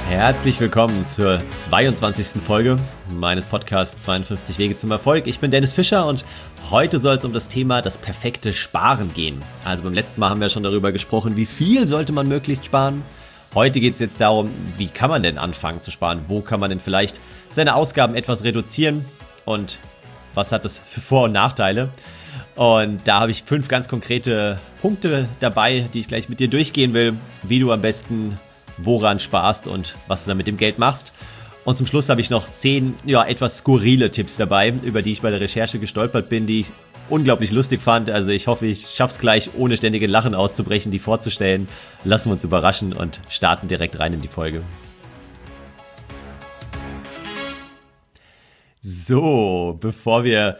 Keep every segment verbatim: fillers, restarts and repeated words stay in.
Herzlich willkommen zur zweiundzwanzigsten Folge meines Podcasts zweiundfünfzig Wege zum Erfolg. Ich bin Dennis Fischer und heute soll es um das Thema das perfekte Sparen gehen. Also beim letzten Mal haben wir schon darüber gesprochen, wie viel sollte man möglichst sparen. Heute geht es jetzt darum, wie kann man denn anfangen zu sparen? Wo kann man denn vielleicht seine Ausgaben etwas reduzieren? Und was hat das für Vor- und Nachteile? Und da habe ich fünf ganz konkrete Punkte dabei, die ich gleich mit dir durchgehen will, wie du am besten woran sparst und was du dann mit dem Geld machst. Und zum Schluss habe ich noch zehn ja, etwas skurrile Tipps dabei, über die ich bei der Recherche gestolpert bin, die ich unglaublich lustig fand. Also ich hoffe, ich schaffe es gleich, ohne ständige Lachen auszubrechen, die vorzustellen. Lassen wir uns überraschen und starten direkt rein in die Folge. So, bevor wir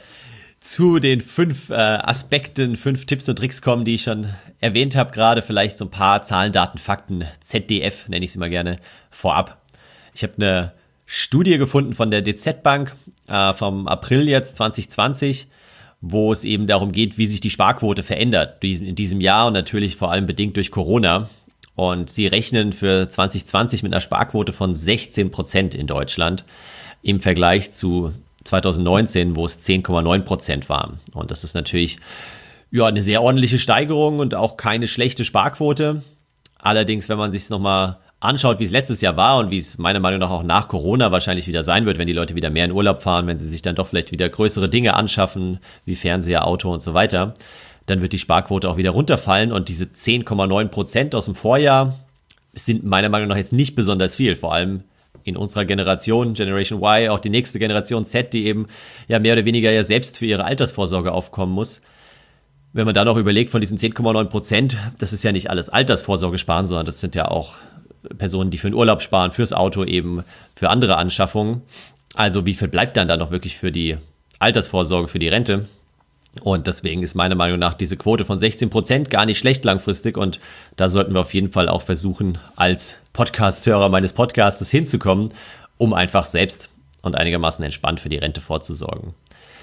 zu den fünf äh, Aspekten, fünf Tipps und Tricks kommen, die ich schon erwähnt habe, gerade vielleicht so ein paar Zahlen, Daten, Fakten, Z D F nenne ich sie mal gerne, vorab. Ich habe eine Studie gefunden von der D Z Bank äh, vom April jetzt zwanzig zwanzig, wo es eben darum geht, wie sich die Sparquote verändert in diesem Jahr und natürlich vor allem bedingt durch Corona. Und sie rechnen für zwanzig zwanzig mit einer Sparquote von sechzehn Prozent in Deutschland im Vergleich zu zwanzig neunzehn, wo es zehn Komma neun Prozent waren. Und das ist natürlich ja, eine sehr ordentliche Steigerung und auch keine schlechte Sparquote. Allerdings, wenn man sich es nochmal anschaut, wie es letztes Jahr war und wie es meiner Meinung nach auch nach Corona wahrscheinlich wieder sein wird, wenn die Leute wieder mehr in Urlaub fahren, wenn sie sich dann doch vielleicht wieder größere Dinge anschaffen, wie Fernseher, Auto und so weiter, dann wird die Sparquote auch wieder runterfallen. Und diese zehn Komma neun Prozent aus dem Vorjahr sind meiner Meinung nach jetzt nicht besonders viel, vor allem in unserer Generation, Generation Y, auch die nächste Generation Z, die eben ja mehr oder weniger ja selbst für ihre Altersvorsorge aufkommen muss. Wenn man da noch überlegt, von diesen zehn Komma neun Prozent, das ist ja nicht alles Altersvorsorge sparen, sondern das sind ja auch Personen, die für den Urlaub sparen, fürs Auto eben, für andere Anschaffungen. Also wie viel bleibt dann da noch wirklich für die Altersvorsorge, für die Rente? Und deswegen ist meiner Meinung nach diese Quote von sechzehn Prozent gar nicht schlecht langfristig und da sollten wir auf jeden Fall auch versuchen, als Podcast-Hörer meines Podcasts hinzukommen, um einfach selbst und einigermaßen entspannt für die Rente vorzusorgen.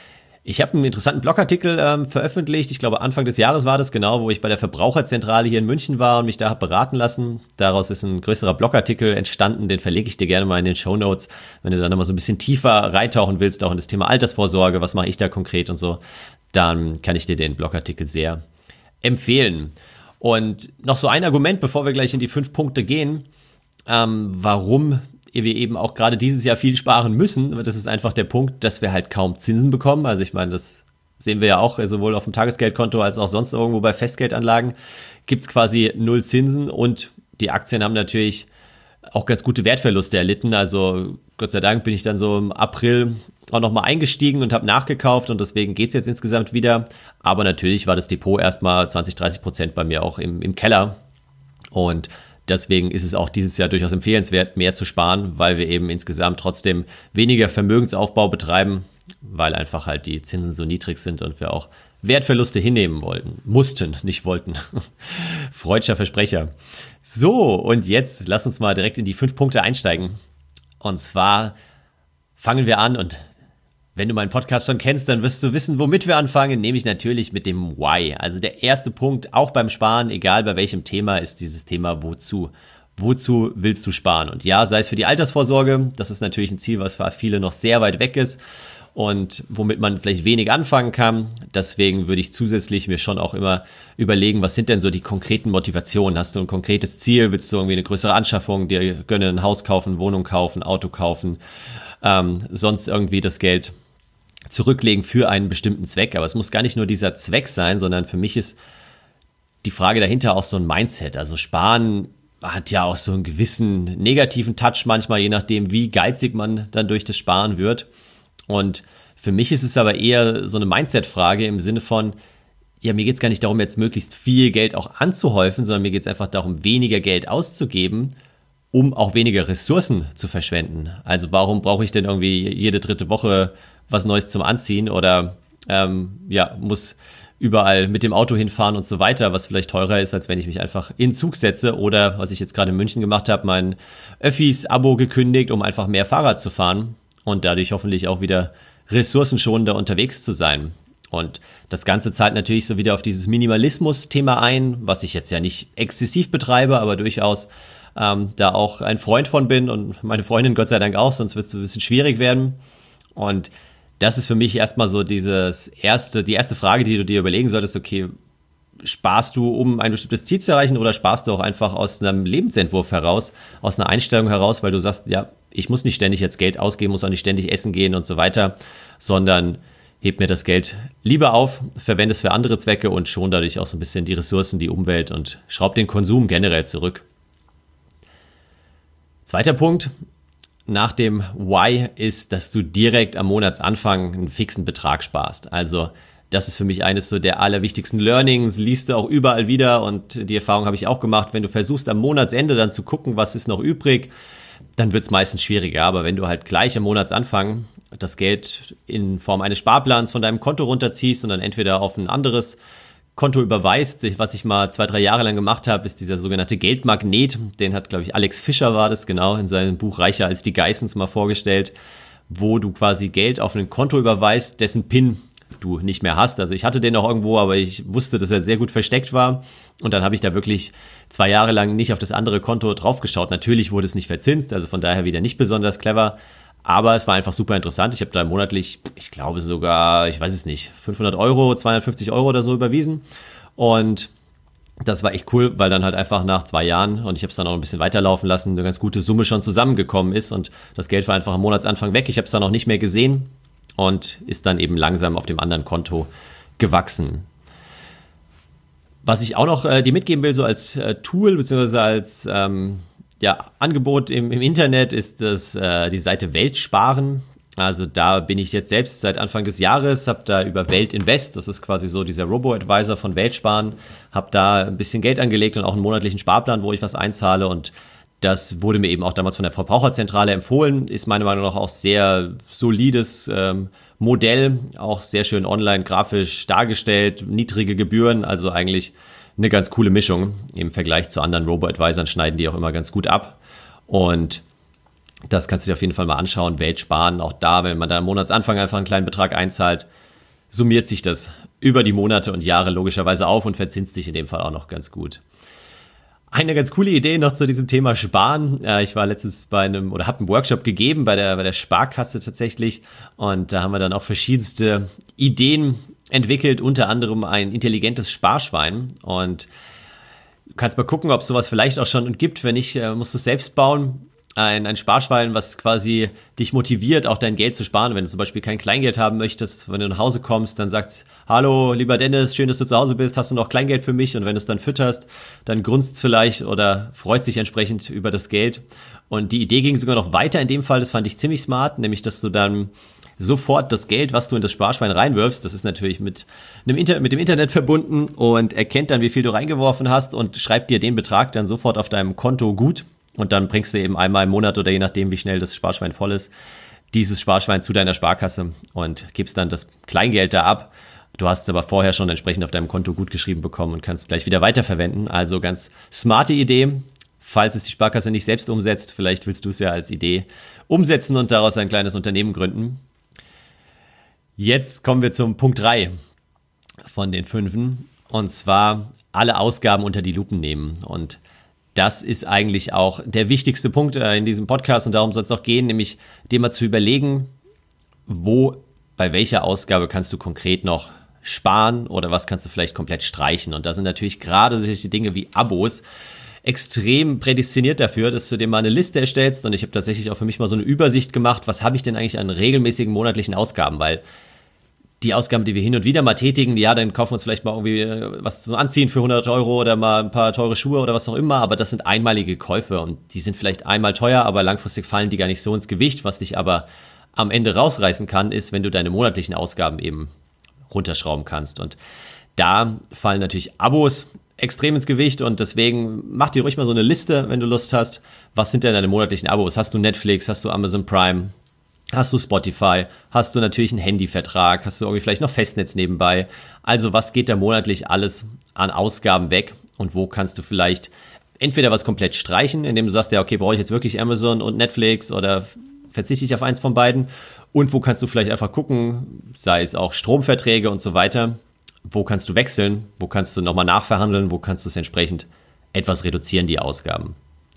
Ich habe einen interessanten Blogartikel ähm, veröffentlicht, ich glaube Anfang des Jahres war das genau, wo ich bei der Verbraucherzentrale hier in München war und mich da habe beraten lassen. Daraus ist ein größerer Blogartikel entstanden, den verlinke ich dir gerne mal in den Shownotes, wenn du dann nochmal so ein bisschen tiefer reintauchen willst, auch in das Thema Altersvorsorge, was mache ich da konkret und so, dann kann ich dir den Blogartikel sehr empfehlen. Und noch so ein Argument, bevor wir gleich in die fünf Punkte gehen, ähm, warum wir eben auch gerade dieses Jahr viel sparen müssen. Das ist einfach der Punkt, dass wir halt kaum Zinsen bekommen. Also ich meine, das sehen wir ja auch sowohl auf dem Tagesgeldkonto als auch sonst irgendwo bei Festgeldanlagen gibt es quasi null Zinsen und die Aktien haben natürlich auch ganz gute Wertverluste erlitten. Also Gott sei Dank bin ich dann so im April auch nochmal eingestiegen und habe nachgekauft und deswegen geht es jetzt insgesamt wieder. Aber natürlich war das Depot erstmal zwanzig, dreißig Prozent bei mir auch im, im Keller und deswegen ist es auch dieses Jahr durchaus empfehlenswert, mehr zu sparen, weil wir eben insgesamt trotzdem weniger Vermögensaufbau betreiben, weil einfach halt die Zinsen so niedrig sind und wir auch Wertverluste hinnehmen wollten, mussten, nicht wollten. Freudscher Versprecher. So, und jetzt lass uns mal direkt in die fünf Punkte einsteigen. Und zwar fangen wir an und wenn du meinen Podcast schon kennst, dann wirst du wissen, womit wir anfangen, nämlich natürlich mit dem Why. Also der erste Punkt, auch beim Sparen, egal bei welchem Thema, ist dieses Thema Wozu. Wozu willst du sparen? Und ja, sei es für die Altersvorsorge, das ist natürlich ein Ziel, was für viele noch sehr weit weg ist und womit man vielleicht wenig anfangen kann. Deswegen würde ich zusätzlich mir schon auch immer überlegen, was sind denn so die konkreten Motivationen? Hast du ein konkretes Ziel? Willst du irgendwie eine größere Anschaffung, dir gönnen, ein Haus kaufen, Wohnung kaufen, Auto kaufen, ähm, sonst irgendwie das Geld zurücklegen für einen bestimmten Zweck. Aber es muss gar nicht nur dieser Zweck sein, sondern für mich ist die Frage dahinter auch so ein Mindset. Also Sparen hat ja auch so einen gewissen negativen Touch manchmal, je nachdem, wie geizig man dann durch das Sparen wird. Und für mich ist es aber eher so eine Mindset-Frage im Sinne von, ja, mir geht es gar nicht darum, jetzt möglichst viel Geld auch anzuhäufen, sondern mir geht es einfach darum, weniger Geld auszugeben, um auch weniger Ressourcen zu verschwenden. Also warum brauche ich denn irgendwie jede dritte Woche was Neues zum Anziehen oder ähm, ja, muss überall mit dem Auto hinfahren und so weiter, was vielleicht teurer ist, als wenn ich mich einfach in den Zug setze oder, was ich jetzt gerade in München gemacht habe, mein Öffis-Abo gekündigt, um einfach mehr Fahrrad zu fahren und dadurch hoffentlich auch wieder ressourcenschonender unterwegs zu sein. Und das Ganze zahlt natürlich so wieder auf dieses Minimalismus-Thema ein, was ich jetzt ja nicht exzessiv betreibe, aber durchaus ähm, da auch ein Freund von bin und meine Freundin Gott sei Dank auch, sonst wird es ein bisschen schwierig werden. Und das ist für mich erstmal so dieses erste, die erste Frage, die du dir überlegen solltest, okay, sparst du, um ein bestimmtes Ziel zu erreichen, oder sparst du auch einfach aus einem Lebensentwurf heraus, aus einer Einstellung heraus, weil du sagst, ja, ich muss nicht ständig jetzt Geld ausgeben, muss auch nicht ständig essen gehen und so weiter, sondern heb mir das Geld lieber auf, verwende es für andere Zwecke und schon dadurch auch so ein bisschen die Ressourcen, die Umwelt und schraub den Konsum generell zurück. Zweiter Punkt nach dem Why ist, dass du direkt am Monatsanfang einen fixen Betrag sparst. Also das ist für mich eines so der allerwichtigsten Learnings, liest du auch überall wieder und die Erfahrung habe ich auch gemacht, wenn du versuchst am Monatsende dann zu gucken, was ist noch übrig, dann wird es meistens schwieriger. Aber wenn du halt gleich am Monatsanfang das Geld in Form eines Sparplans von deinem Konto runterziehst und dann entweder auf ein anderes Konto überweist, was ich mal zwei, drei Jahre lang gemacht habe, ist dieser sogenannte Geldmagnet. Den hat, glaube ich, Alex Fischer war das, genau, in seinem Buch Reicher als die Geissens mal vorgestellt, wo du quasi Geld auf ein Konto überweist, dessen PIN du nicht mehr hast. Also ich hatte den noch irgendwo, aber ich wusste, dass er sehr gut versteckt war. Und dann habe ich da wirklich zwei Jahre lang nicht auf das andere Konto draufgeschaut. Natürlich wurde es nicht verzinst, also von daher wieder nicht besonders clever. Aber es war einfach super interessant. Ich habe da monatlich, ich glaube sogar, ich weiß es nicht, fünfhundert Euro, zweihundertfünfzig Euro oder so überwiesen. Und das war echt cool, weil dann halt einfach nach zwei Jahren, und ich habe es dann auch ein bisschen weiterlaufen lassen, eine ganz gute Summe schon zusammengekommen ist. Und das Geld war einfach am Monatsanfang weg. Ich habe es dann auch nicht mehr gesehen und ist dann eben langsam auf dem anderen Konto gewachsen. Was ich auch noch äh, dir mitgeben will, so als äh, Tool bzw. als ähm, ja, Angebot im, im Internet, ist das äh, die Seite Weltsparen. Also da bin ich jetzt selbst seit Anfang des Jahres, habe da über Weltinvest, das ist quasi so dieser Robo-Advisor von Weltsparen, habe da ein bisschen Geld angelegt und auch einen monatlichen Sparplan, wo ich was einzahle, und das wurde mir eben auch damals von der Verbraucherzentrale empfohlen, ist meiner Meinung nach auch sehr solides ähm, Modell, auch sehr schön online grafisch dargestellt, niedrige Gebühren, also eigentlich eine ganz coole Mischung. Im Vergleich zu anderen Robo-Advisern schneiden die auch immer ganz gut ab, und das kannst du dir auf jeden Fall mal anschauen. Weltsparen, auch da, wenn man da am Monatsanfang einfach einen kleinen Betrag einzahlt, summiert sich das über die Monate und Jahre logischerweise auf und verzinst sich in dem Fall auch noch ganz gut. Eine ganz coole Idee noch zu diesem Thema Sparen. Ich war letztens bei einem, oder habe einen Workshop gegeben bei der, bei der Sparkasse tatsächlich, und da haben wir dann auch verschiedenste Ideen entwickelt, unter anderem ein intelligentes Sparschwein, und du kannst mal gucken, ob es sowas vielleicht auch schon gibt. Wenn nicht, musst du es selbst bauen. Ein, ein Sparschwein, was quasi dich motiviert, auch dein Geld zu sparen. Wenn du zum Beispiel kein Kleingeld haben möchtest, wenn du nach Hause kommst, dann sagst, hallo, lieber Dennis, schön, dass du zu Hause bist, hast du noch Kleingeld für mich? Und wenn du es dann fütterst, dann grunzt es vielleicht oder freut sich entsprechend über das Geld. Und die Idee ging sogar noch weiter in dem Fall, das fand ich ziemlich smart, nämlich, dass du dann sofort das Geld, was du in das Sparschwein reinwirfst, das ist natürlich mit, einem Inter- mit dem Internet verbunden und erkennt dann, wie viel du reingeworfen hast, und schreibt dir den Betrag dann sofort auf deinem Konto gut. Und dann bringst du eben einmal im Monat oder je nachdem, wie schnell das Sparschwein voll ist, dieses Sparschwein zu deiner Sparkasse und gibst dann das Kleingeld da ab. Du hast es aber vorher schon entsprechend auf deinem Konto gut geschrieben bekommen und kannst gleich wieder weiterverwenden. Also ganz smarte Idee. Falls es die Sparkasse nicht selbst umsetzt, vielleicht willst du es ja als Idee umsetzen und daraus ein kleines Unternehmen gründen. Jetzt kommen wir zum Punkt drei von den fünfen. Und zwar alle Ausgaben unter die Lupe nehmen. Und das ist eigentlich auch der wichtigste Punkt in diesem Podcast, und darum soll es auch gehen, nämlich dir mal zu überlegen, wo, bei welcher Ausgabe kannst du konkret noch sparen oder was kannst du vielleicht komplett streichen. Und da sind natürlich gerade solche Dinge wie Abos extrem prädestiniert dafür, dass du dir mal eine Liste erstellst, und ich habe tatsächlich auch für mich mal so eine Übersicht gemacht, was habe ich denn eigentlich an regelmäßigen monatlichen Ausgaben, weil die Ausgaben, die wir hin und wieder mal tätigen, ja, dann kaufen wir uns vielleicht mal irgendwie was zum Anziehen für hundert Euro oder mal ein paar teure Schuhe oder was auch immer, aber das sind einmalige Käufe und die sind vielleicht einmal teuer, aber langfristig fallen die gar nicht so ins Gewicht. Was dich aber am Ende rausreißen kann, ist, wenn du deine monatlichen Ausgaben eben runterschrauben kannst, und da fallen natürlich Abos extrem ins Gewicht, und deswegen mach dir ruhig mal so eine Liste, wenn du Lust hast. Was sind denn deine monatlichen Abos? Hast du Netflix? Hast du Amazon Prime? Hast du Spotify, hast du natürlich einen Handyvertrag, hast du irgendwie vielleicht noch Festnetz nebenbei. Also was geht da monatlich alles an Ausgaben weg, und wo kannst du vielleicht entweder was komplett streichen, indem du sagst, ja okay, brauche ich jetzt wirklich Amazon und Netflix oder verzichte ich auf eins von beiden, und wo kannst du vielleicht einfach gucken, sei es auch Stromverträge und so weiter, wo kannst du wechseln, wo kannst du nochmal nachverhandeln, wo kannst du es entsprechend etwas reduzieren, die Ausgaben.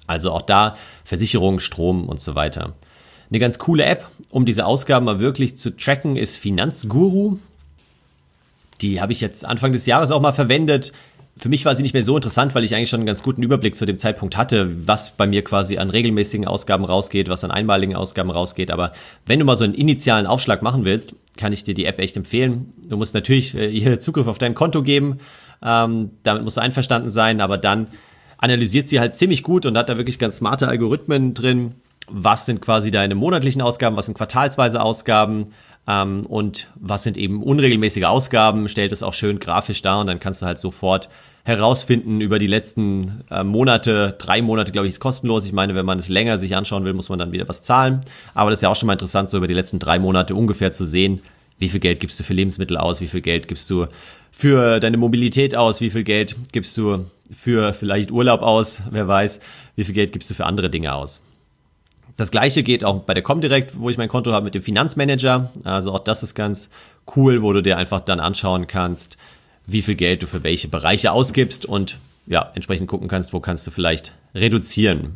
Also auch da Versicherung, Strom und so weiter. Eine ganz coole App, um diese Ausgaben mal wirklich zu tracken, ist Finanzguru. Die habe ich jetzt Anfang des Jahres auch mal verwendet. Für mich war sie nicht mehr so interessant, weil ich eigentlich schon einen ganz guten Überblick zu dem Zeitpunkt hatte, was bei mir quasi an regelmäßigen Ausgaben rausgeht, was an einmaligen Ausgaben rausgeht. Aber wenn du mal so einen initialen Aufschlag machen willst, kann ich dir die App echt empfehlen. Du musst natürlich äh, hier Zugriff auf dein Konto geben. Ähm, damit musst du einverstanden sein, aber dann analysiert sie halt ziemlich gut und hat da wirklich ganz smarte Algorithmen drin. Was sind quasi deine monatlichen Ausgaben, was sind quartalsweise Ausgaben ähm, und was sind eben unregelmäßige Ausgaben, stellt es auch schön grafisch dar und dann kannst du halt sofort herausfinden über die letzten äh, Monate, drei Monate, glaube ich, ist kostenlos. Ich meine, wenn man es länger sich anschauen will, muss man dann wieder was zahlen. Aber das ist ja auch schon mal interessant, so über die letzten drei Monate ungefähr zu sehen, wie viel Geld gibst du für Lebensmittel aus, wie viel Geld gibst du für deine Mobilität aus, wie viel Geld gibst du für vielleicht Urlaub aus, wer weiß, wie viel Geld gibst du für andere Dinge aus. Das gleiche geht auch bei der Comdirect, wo ich mein Konto habe, mit dem Finanzmanager. Also auch das ist ganz cool, wo du dir einfach dann anschauen kannst, wie viel Geld du für welche Bereiche ausgibst und ja, entsprechend gucken kannst, wo kannst du vielleicht reduzieren.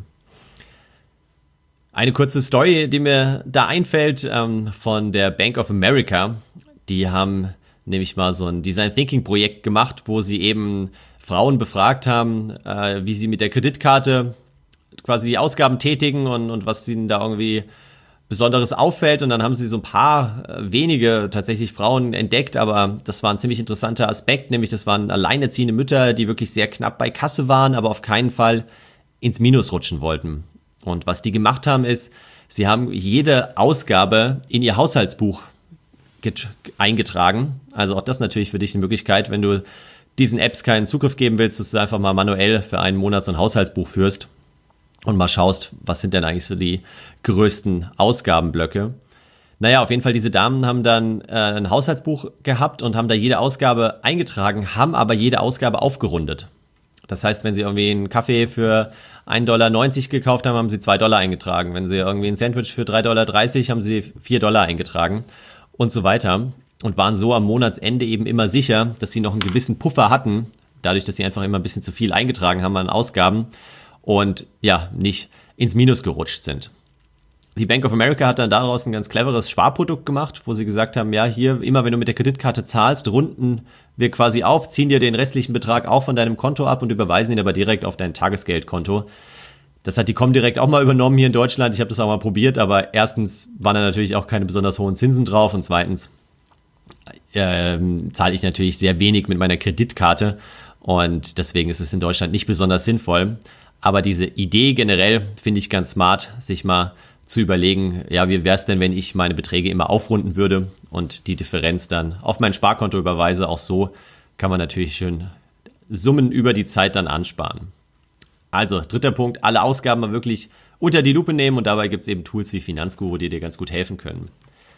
Eine kurze Story, die mir da einfällt, ähm, von der Bank of America. Die haben nämlich mal so ein Design Thinking Projekt gemacht, wo sie eben Frauen befragt haben, äh, wie sie mit der Kreditkarte quasi die Ausgaben tätigen und, und was ihnen da irgendwie Besonderes auffällt. Und dann haben sie so ein paar äh, wenige tatsächlich Frauen entdeckt, aber das war ein ziemlich interessanter Aspekt, nämlich das waren alleinerziehende Mütter, die wirklich sehr knapp bei Kasse waren, aber auf keinen Fall ins Minus rutschen wollten. Und was die gemacht haben ist, sie haben jede Ausgabe in ihr Haushaltsbuch get- eingetragen. Also auch das natürlich für dich eine Möglichkeit, wenn du diesen Apps keinen Zugriff geben willst, dass du einfach mal manuell für einen Monat so ein Haushaltsbuch führst und mal schaust, was sind denn eigentlich so die größten Ausgabenblöcke. Naja, auf jeden Fall, diese Damen haben dann äh, ein Haushaltsbuch gehabt und haben da jede Ausgabe eingetragen, haben aber jede Ausgabe aufgerundet. Das heißt, wenn sie irgendwie einen Kaffee für ein Dollar neunzig gekauft haben, haben sie zwei Dollar eingetragen. Wenn sie irgendwie ein Sandwich für drei Dollar dreißig haben sie vier Dollar eingetragen und so weiter. Und waren so am Monatsende eben immer sicher, dass sie noch einen gewissen Puffer hatten, dadurch, dass sie einfach immer ein bisschen zu viel eingetragen haben an Ausgaben und ja, nicht ins Minus gerutscht sind. Die Bank of America hat dann daraus ein ganz cleveres Sparprodukt gemacht, wo sie gesagt haben, ja, hier, immer wenn du mit der Kreditkarte zahlst, runden wir quasi auf, ziehen dir den restlichen Betrag auch von deinem Konto ab und überweisen ihn aber direkt auf dein Tagesgeldkonto. Das hat die Comdirect auch mal übernommen hier in Deutschland. Ich habe das auch mal probiert, aber erstens waren da natürlich auch keine besonders hohen Zinsen drauf und zweitens ähm, zahle ich natürlich sehr wenig mit meiner Kreditkarte und deswegen ist es in Deutschland nicht besonders sinnvoll. Aber diese Idee generell finde ich ganz smart, sich mal zu überlegen, ja, wie wäre es denn, wenn ich meine Beträge immer aufrunden würde und die Differenz dann auf mein Sparkonto überweise. Auch so kann man natürlich schön Summen über die Zeit dann ansparen. Also, dritter Punkt, alle Ausgaben mal wirklich unter die Lupe nehmen und dabei gibt es eben Tools wie Finanzguru, die dir ganz gut helfen können.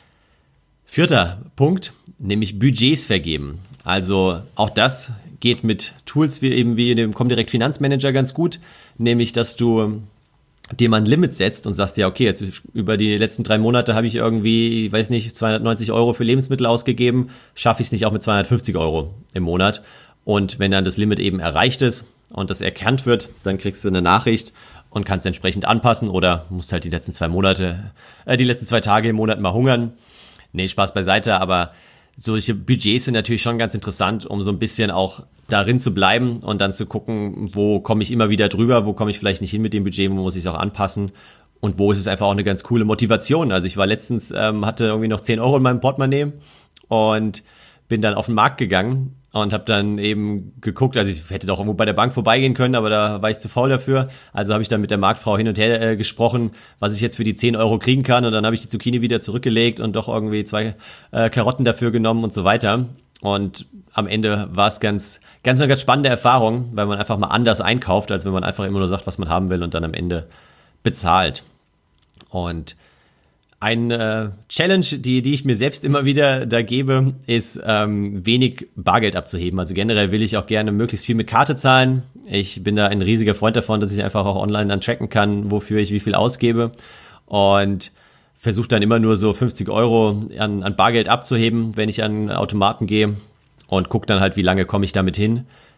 Vierter Punkt, nämlich Budgets vergeben. Also auch das geht mit Tools wie eben wie in dem Comdirect Finanzmanager ganz gut, nämlich dass du dir mal ein Limit setzt und sagst, ja okay, jetzt über die letzten drei Monate habe ich irgendwie, ich weiß nicht, zweihundertneunzig Euro für Lebensmittel ausgegeben, schaffe ich es nicht auch mit zweihundertfünfzig Euro im Monat. Und wenn dann das Limit eben erreicht ist und das erkannt wird, dann kriegst du eine Nachricht und kannst entsprechend anpassen oder musst halt die letzten zwei Monate, äh, die letzten zwei Tage im Monat mal hungern. Nee, Spaß beiseite, aber solche Budgets sind natürlich schon ganz interessant, um so ein bisschen auch darin zu bleiben und dann zu gucken, wo komme ich immer wieder drüber, wo komme ich vielleicht nicht hin mit dem Budget, wo muss ich es auch anpassen und wo ist es einfach auch eine ganz coole Motivation. Also ich war letztens, ähm, hatte irgendwie noch zehn Euro in meinem Portemonnaie und bin dann auf den Markt gegangen und habe dann eben geguckt, also ich hätte doch irgendwo bei der Bank vorbeigehen können, aber da war ich zu faul dafür. Also habe ich dann mit der Marktfrau hin und her äh, gesprochen, was ich jetzt für die zehn Euro kriegen kann und dann habe ich die Zucchini wieder zurückgelegt und doch irgendwie zwei äh, Karotten dafür genommen und so weiter. Und am Ende war es ganz, ganz eine ganz spannende Erfahrung, weil man einfach mal anders einkauft, als wenn man einfach immer nur sagt, was man haben will und dann am Ende bezahlt. Und eine Challenge, die, die ich mir selbst immer wieder da gebe, ist ähm, wenig Bargeld abzuheben. Also generell will ich auch gerne möglichst viel mit Karte zahlen. Ich bin da ein riesiger Freund davon, dass ich einfach auch online dann tracken kann, wofür ich wie viel ausgebe. Und versuche dann immer nur so fünfzig Euro an, an Bargeld abzuheben, wenn ich an Automaten gehe und gucke dann halt, wie lange komme ich damit hin.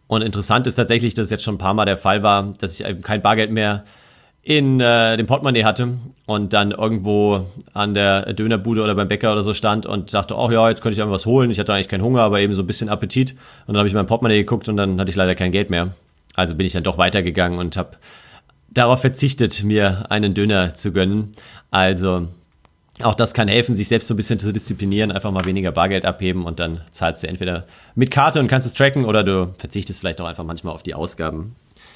Und interessant ist tatsächlich, dass es jetzt schon ein paar Mal der Fall war, dass ich eben kein Bargeld mehr in äh, dem Portemonnaie hatte und dann irgendwo an der Dönerbude oder beim Bäcker oder so stand und dachte, ach ja, jetzt könnte ich einfach was holen. Ich hatte eigentlich keinen Hunger, aber eben so ein bisschen Appetit. Und dann habe ich mein Portemonnaie geguckt und dann hatte ich leider kein Geld mehr. Also bin ich dann doch weitergegangen und habe darauf verzichtet, mir einen Döner zu gönnen. Also auch das kann helfen, sich selbst so ein bisschen zu disziplinieren, einfach mal weniger Bargeld abheben und dann zahlst du entweder mit Karte und kannst es tracken oder du verzichtest vielleicht auch einfach manchmal auf die Ausgaben.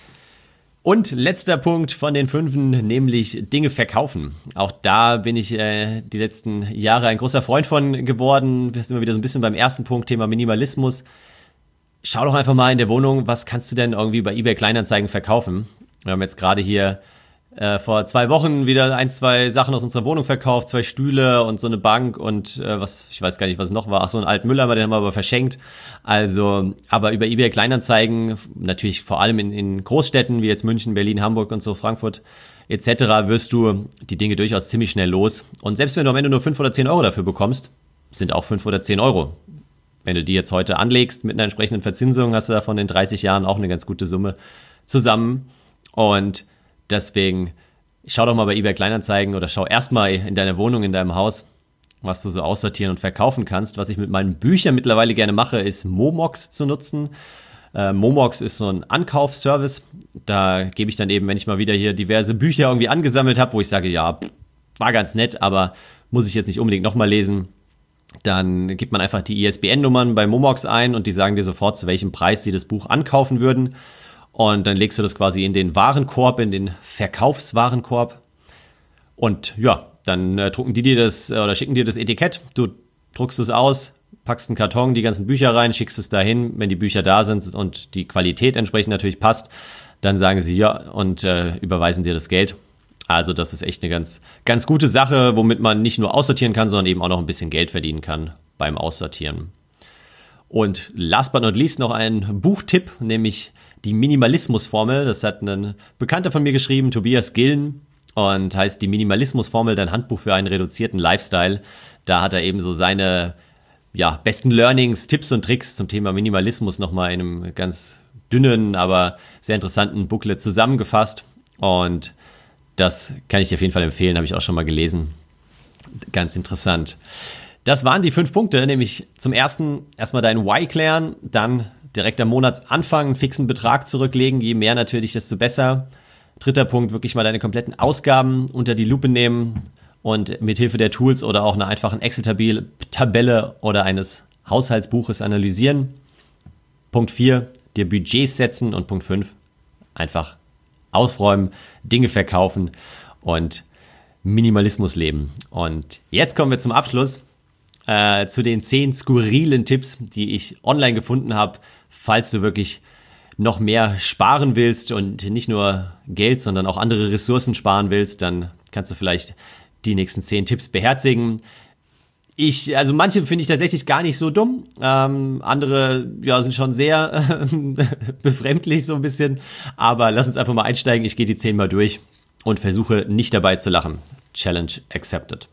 Und letzter Punkt von den fünfen, nämlich Dinge verkaufen. Auch da bin ich äh, die letzten Jahre ein großer Freund von geworden. Wir sind immer wieder so ein bisschen beim ersten Punkt, Thema Minimalismus. Schau doch einfach mal in der Wohnung, was kannst du denn irgendwie bei eBay Kleinanzeigen verkaufen? Wir haben jetzt gerade hier äh, vor zwei Wochen wieder ein, zwei Sachen aus unserer Wohnung verkauft, zwei Stühle und so eine Bank und äh, was, ich weiß gar nicht, was es noch war. Ach, so einen alten Mülleimer, den haben wir aber verschenkt. Also, aber über eBay Kleinanzeigen, natürlich vor allem in, in Großstädten wie jetzt München, Berlin, Hamburg und so, Frankfurt et cetera, wirst du die Dinge durchaus ziemlich schnell los. Und selbst wenn du am Ende nur fünf oder zehn Euro dafür bekommst, sind auch fünf oder zehn Euro. Wenn du die jetzt heute anlegst mit einer entsprechenden Verzinsung, hast du davon in dreißig Jahren auch eine ganz gute Summe zusammen. Und deswegen schau doch mal bei eBay Kleinanzeigen oder schau erstmal in deiner Wohnung, in deinem Haus, was du so aussortieren und verkaufen kannst. Was ich mit meinen Büchern mittlerweile gerne mache, ist Momox zu nutzen. Äh, Momox ist so ein Ankaufsservice. Da gebe ich dann eben, wenn ich mal wieder hier diverse Bücher irgendwie angesammelt habe, wo ich sage, ja, war ganz nett, aber muss ich jetzt nicht unbedingt nochmal lesen, dann gibt man einfach die I S B N-Nummern bei Momox ein und die sagen dir sofort, zu welchem Preis sie das Buch ankaufen würden. Und dann legst du das quasi in den Warenkorb, in den Verkaufswarenkorb. Und ja, dann äh, drucken die dir das äh, oder schicken dir das Etikett. Du druckst es aus, packst einen Karton, die ganzen Bücher rein, schickst es dahin. Wenn die Bücher da sind und die Qualität entsprechend natürlich passt, dann sagen sie ja und äh, überweisen dir das Geld. Also das ist echt eine ganz, ganz gute Sache, womit man nicht nur aussortieren kann, sondern eben auch noch ein bisschen Geld verdienen kann beim Aussortieren. Und last but not least noch ein Buchtipp, nämlich die Minimalismusformel. Das hat ein Bekannter von mir geschrieben, Tobias Gillen, und heißt die Minimalismusformel, dein Handbuch für einen reduzierten Lifestyle. Da hat er eben so seine ja, besten Learnings, Tipps und Tricks zum Thema Minimalismus nochmal in einem ganz dünnen, aber sehr interessanten Booklet zusammengefasst. Und das kann ich dir auf jeden Fall empfehlen, habe ich auch schon mal gelesen. Ganz interessant. Das waren die fünf Punkte, nämlich zum ersten erstmal dein Why klären, dann direkt am Monatsanfang einen fixen Betrag zurücklegen, je mehr natürlich, desto besser. Dritter Punkt, wirklich mal deine kompletten Ausgaben unter die Lupe nehmen und mithilfe der Tools oder auch einer einfachen Excel-Tabelle oder eines Haushaltsbuches analysieren. Punkt vier, dir Budgets setzen und Punkt fünf, einfach aufräumen, Dinge verkaufen und Minimalismus leben. Und jetzt kommen wir zum Abschluss. Äh, zu den zehn skurrilen Tipps, die ich online gefunden habe, falls du wirklich noch mehr sparen willst und nicht nur Geld, sondern auch andere Ressourcen sparen willst, dann kannst du vielleicht die nächsten zehn Tipps beherzigen. Ich, also manche finde ich tatsächlich gar nicht so dumm, ähm, andere ja, sind schon sehr äh, befremdlich so ein bisschen, aber lass uns einfach mal einsteigen, ich gehe die zehn mal durch und versuche nicht dabei zu lachen. Challenge accepted.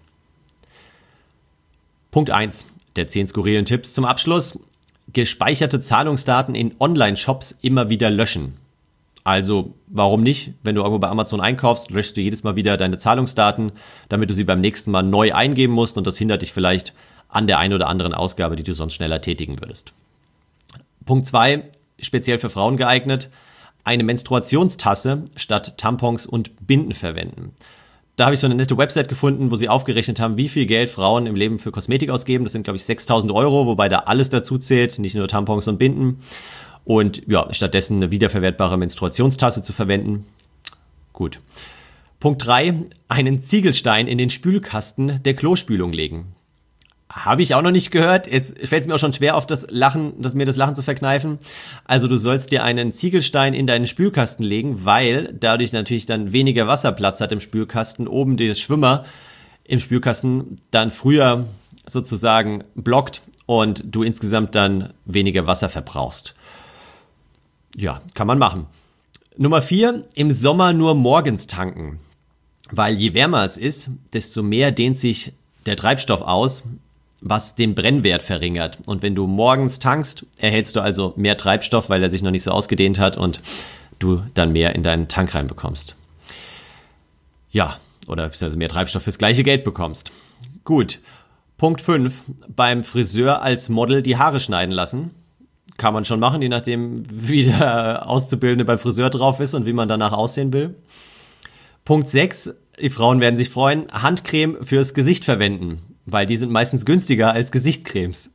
Punkt eins der zehn skurrilen Tipps zum Abschluss. Gespeicherte Zahlungsdaten in Online-Shops immer wieder löschen. Also, warum nicht? Wenn du irgendwo bei Amazon einkaufst, löschst du jedes Mal wieder deine Zahlungsdaten, damit du sie beim nächsten Mal neu eingeben musst und das hindert dich vielleicht an der einen oder anderen Ausgabe, die du sonst schneller tätigen würdest. Punkt zwei, speziell für Frauen geeignet, eine Menstruationstasse statt Tampons und Binden verwenden. Da habe ich so eine nette Website gefunden, wo sie aufgerechnet haben, wie viel Geld Frauen im Leben für Kosmetik ausgeben. Das sind, glaube ich, sechstausend Euro, wobei da alles dazu zählt, nicht nur Tampons und Binden. Und ja, stattdessen eine wiederverwertbare Menstruationstasse zu verwenden. Gut. Punkt drei, einen Ziegelstein in den Spülkasten der Klospülung legen. Habe ich auch noch nicht gehört. Jetzt fällt es mir auch schon schwer, auf das Lachen, das, mir das Lachen zu verkneifen. Also du sollst dir einen Ziegelstein in deinen Spülkasten legen, weil dadurch natürlich dann weniger Wasserplatz hat im Spülkasten. Oben der Schwimmer im Spülkasten dann früher sozusagen blockt und du insgesamt dann weniger Wasser verbrauchst. Ja, kann man machen. Nummer vier, im Sommer nur morgens tanken. Weil je wärmer es ist, desto mehr dehnt sich der Treibstoff aus. was den Brennwert verringert. Und wenn du morgens tankst, erhältst du also mehr Treibstoff, weil er sich noch nicht so ausgedehnt hat und du dann mehr in deinen Tank reinbekommst. Ja, oder beziehungsweise mehr Treibstoff fürs gleiche Geld bekommst. Gut. Punkt fünf. Beim Friseur als Model die Haare schneiden lassen. Kann man schon machen, je nachdem, wie der Auszubildende beim Friseur drauf ist und wie man danach aussehen will. Punkt sechs. Die Frauen werden sich freuen. Handcreme fürs Gesicht verwenden, weil die sind meistens günstiger als Gesichtscremes.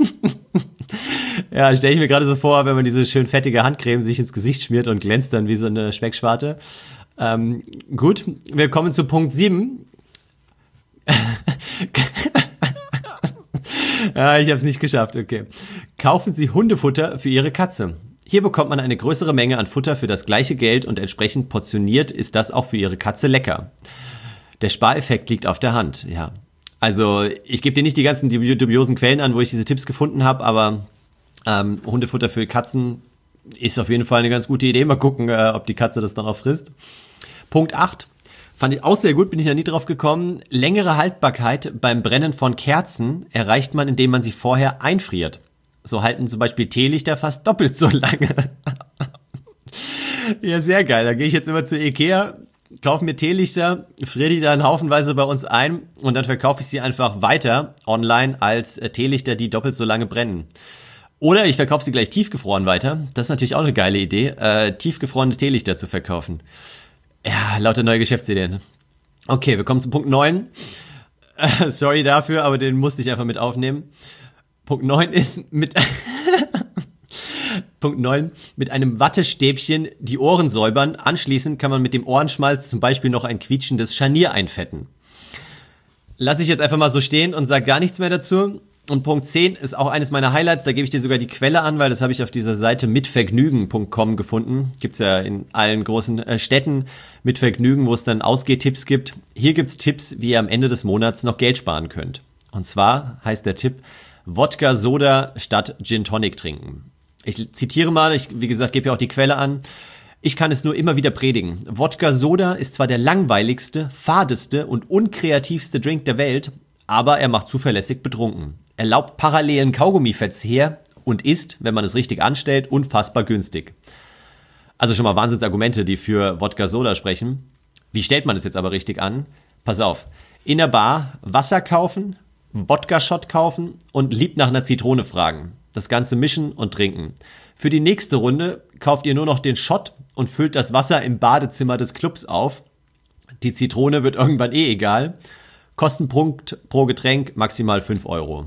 Ja, stelle ich mir gerade so vor, wenn man diese schön fettige Handcreme sich ins Gesicht schmiert und glänzt dann wie so eine Speckschwarte. Ähm, gut, wir kommen zu Punkt sieben. Ja, ich habe es nicht geschafft, okay. Kaufen Sie Hundefutter für Ihre Katze. Hier bekommt man eine größere Menge an Futter für das gleiche Geld und entsprechend portioniert ist das auch für Ihre Katze lecker. Der Spareffekt liegt auf der Hand, ja. Also ich gebe dir nicht die ganzen dubiosen Quellen an, wo ich diese Tipps gefunden habe, aber ähm, Hundefutter für Katzen ist auf jeden Fall eine ganz gute Idee. Mal gucken, äh, ob die Katze das dann auch frisst. Punkt acht. Fand ich auch sehr gut, bin ich ja nie drauf gekommen. Längere Haltbarkeit beim Brennen von Kerzen erreicht man, indem man sie vorher einfriert. So halten zum Beispiel Teelichter fast doppelt so lange. Ja, sehr geil. Da gehe ich jetzt immer zu Ikea, kaufe mir Teelichter, friere die dann haufenweise bei uns ein und dann verkaufe ich sie einfach weiter online als äh, Teelichter, die doppelt so lange brennen. Oder ich verkaufe sie gleich tiefgefroren weiter. Das ist natürlich auch eine geile Idee, äh, tiefgefrorene Teelichter zu verkaufen. Ja, lauter neue Geschäftsideen. Okay, wir kommen zu Punkt neun. Äh, sorry dafür, aber den musste ich einfach mit aufnehmen. Punkt neun ist mit Punkt neun, mit einem Wattestäbchen die Ohren säubern. Anschließend kann man mit dem Ohrenschmalz zum Beispiel noch ein quietschendes Scharnier einfetten. Lass ich jetzt einfach mal so stehen und sage gar nichts mehr dazu. Und Punkt zehn ist auch eines meiner Highlights, da gebe ich dir sogar die Quelle an, weil das habe ich auf dieser Seite mitvergnügen punkt com gefunden. Gibt es ja in allen großen äh, Städten mit Vergnügen, wo es dann Ausgehtipps gibt. Hier gibt es Tipps, wie ihr am Ende des Monats noch Geld sparen könnt. Und zwar heißt der Tipp, Wodka Soda statt Gin Tonic trinken. Ich zitiere mal, ich, wie gesagt, gebe ja auch die Quelle an. Ich kann es nur immer wieder predigen. Wodka Soda ist zwar der langweiligste, fadeste und unkreativste Drink der Welt, aber er macht zuverlässig betrunken. Erlaubt parallelen Kaugummiverzehr und ist, wenn man es richtig anstellt, unfassbar günstig. Also schon mal Wahnsinnsargumente, die für Wodka Soda sprechen. Wie stellt man das jetzt aber richtig an? Pass auf, in der Bar Wasser kaufen, Wodka-Shot kaufen und lieb nach einer Zitrone fragen. Das Ganze mischen und trinken. Für die nächste Runde kauft ihr nur noch den Shot und füllt das Wasser im Badezimmer des Clubs auf. Die Zitrone wird irgendwann eh egal. Kostenpunkt pro Getränk maximal fünf Euro.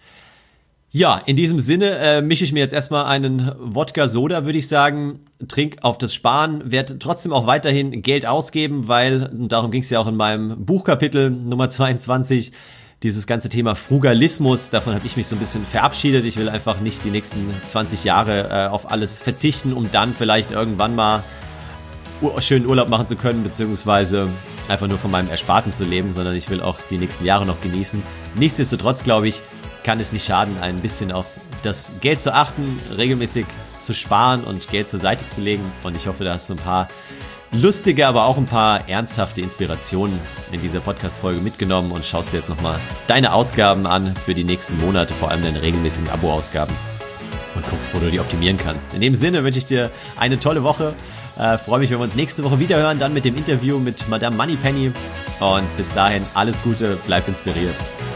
Ja, in diesem Sinne äh, mische ich mir jetzt erstmal einen Wodka-Soda, würde ich sagen. Trink auf das Sparen, werde trotzdem auch weiterhin Geld ausgeben, weil, und darum ging es ja auch in meinem Buchkapitel Nummer zweiundzwanzig, dieses ganze Thema Frugalismus, davon habe ich mich so ein bisschen verabschiedet. Ich will einfach nicht die nächsten zwanzig Jahre äh, auf alles verzichten, um dann vielleicht irgendwann mal ur- schönen Urlaub machen zu können, beziehungsweise einfach nur von meinem Ersparten zu leben, sondern ich will auch die nächsten Jahre noch genießen. Nichtsdestotrotz, glaube ich, kann es nicht schaden, ein bisschen auf das Geld zu achten, regelmäßig zu sparen und Geld zur Seite zu legen. Und ich hoffe, da hast du ein paar lustige, aber auch ein paar ernsthafte Inspirationen in dieser Podcast-Folge mitgenommen und schaust dir jetzt nochmal deine Ausgaben an für die nächsten Monate, vor allem deine regelmäßigen Abo-Ausgaben und guckst, wo du die optimieren kannst. In dem Sinne wünsche ich dir eine tolle Woche. Äh, freue mich, wenn wir uns nächste Woche wieder hören, dann mit dem Interview mit Madame Moneypenny. Und bis dahin alles Gute, bleib inspiriert.